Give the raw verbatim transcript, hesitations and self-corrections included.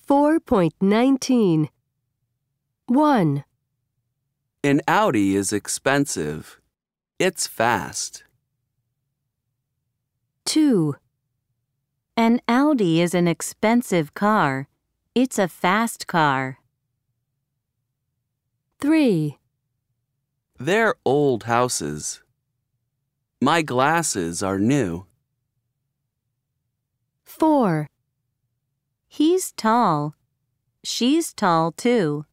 four point nineteen. one. An Audi is expensive. It's fast. two. An Audi is an expensive car. It's a fast car. three. They're old houses. My glasses are new. four. He's tall. She's tall too.